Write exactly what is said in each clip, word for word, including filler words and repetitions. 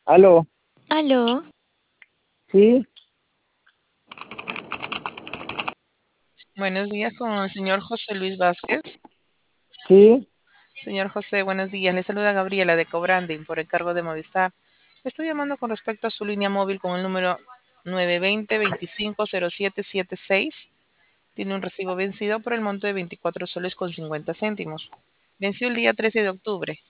Aló, Aló, sí, Buenos días con el señor José Luis Vázquez. sí, Señor José, buenos días. Le saluda Gabriela de Cobranding por encargo de Movistar. Le estoy llamando con respecto a su línea móvil con el número nueve dos cero, dos cinco cero siete siete seis. Tiene un recibo vencido por el monto de veinticuatro soles con cincuenta céntimos. Venció el día trece de octubre.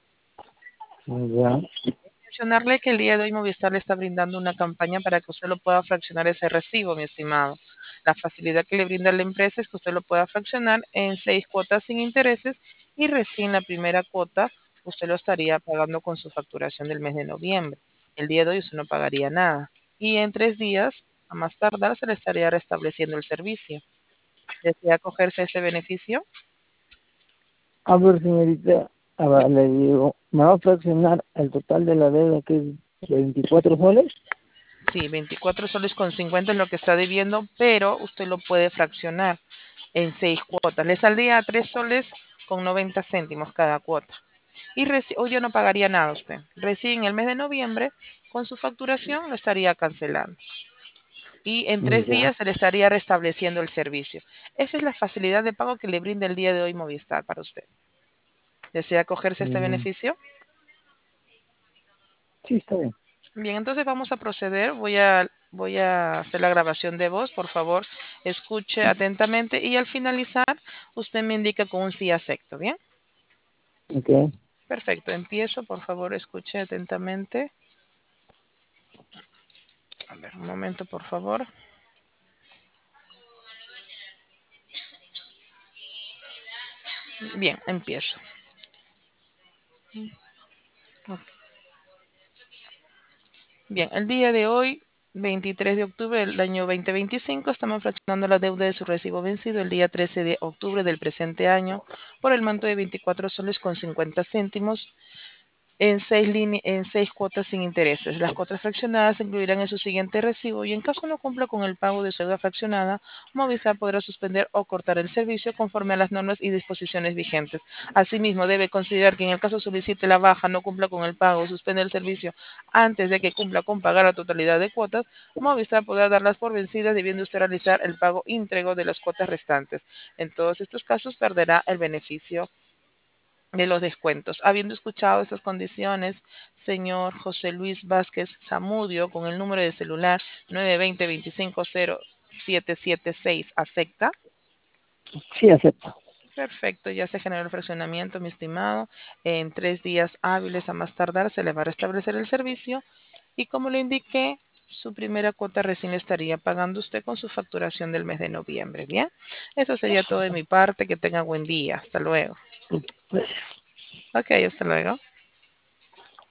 ya, Mencionarle que el día de hoy Movistar le está brindando una campaña para que usted lo pueda fraccionar ese recibo, mi estimado. La facilidad que le brinda la empresa es que usted lo pueda fraccionar en seis cuotas sin intereses y recién la primera cuota usted lo estaría pagando con su facturación del mes de noviembre. El día de hoy usted no pagaría nada. Y en tres días, a más tardar, se le estaría restableciendo el servicio. ¿Desea acogerse a ese beneficio? a ver, señorita, a ver, le digo, ¿me va a fraccionar el total de la deuda que es veinticuatro soles? Sí, veinticuatro soles con cincuenta es lo que está debiendo, pero usted lo puede fraccionar en seis cuotas. Le saldría a tres soles con noventa céntimos cada cuota. Y reci- hoy día no pagaría nada usted. Recién en el mes de noviembre, con su facturación, lo estaría cancelando. Y en tres Ya, días se le estaría restableciendo el servicio. Esa es la facilidad de pago que le brinda el día de hoy Movistar para usted. ¿Desea cogerse este mm, beneficio? sí, está bien, Bien, entonces vamos a proceder. Voy a, voy a hacer la grabación de voz. Por favor, escuche atentamente y al finalizar, usted me indica con un sí acepto. ¿Bien? ok, Perfecto. Empiezo. Por favor, escuche atentamente. A ver, un momento, por favor. Bien, empiezo. Bien, el día de hoy, veintitrés de octubre del año dos mil veinticinco, estamos fraccionando la deuda de su recibo vencido el día trece de octubre del presente año por el monto de veinticuatro soles con cincuenta céntimos en seis, line- en seis cuotas sin intereses. Las cuotas fraccionadas se incluirán en su siguiente recibo y en caso no cumpla con el pago de su deuda fraccionada, Movistar podrá suspender o cortar el servicio conforme a las normas y disposiciones vigentes. Asimismo, debe considerar que en el caso solicite la baja, no cumpla con el pago o suspende el servicio antes de que cumpla con pagar la totalidad de cuotas, Movistar podrá darlas por vencidas debiendo usted realizar el pago íntegro de las cuotas restantes. En todos estos casos perderá el beneficio de los descuentos. Habiendo escuchado estas condiciones, señor José Luis Vázquez Zamudio, con el número de celular nueve dos cero, dos cinco cero siete siete seis, ¿acepta? sí, acepto. Perfecto, ya se generó el fraccionamiento, mi estimado. En tres días hábiles a más tardar se le va a restablecer el servicio y como le indiqué, su primera cuota recién estaría pagando usted con su facturación del mes de noviembre. Bien, eso sería todo de mi parte. Que tenga buen día. Hasta luego. Pues, Ok, hasta luego.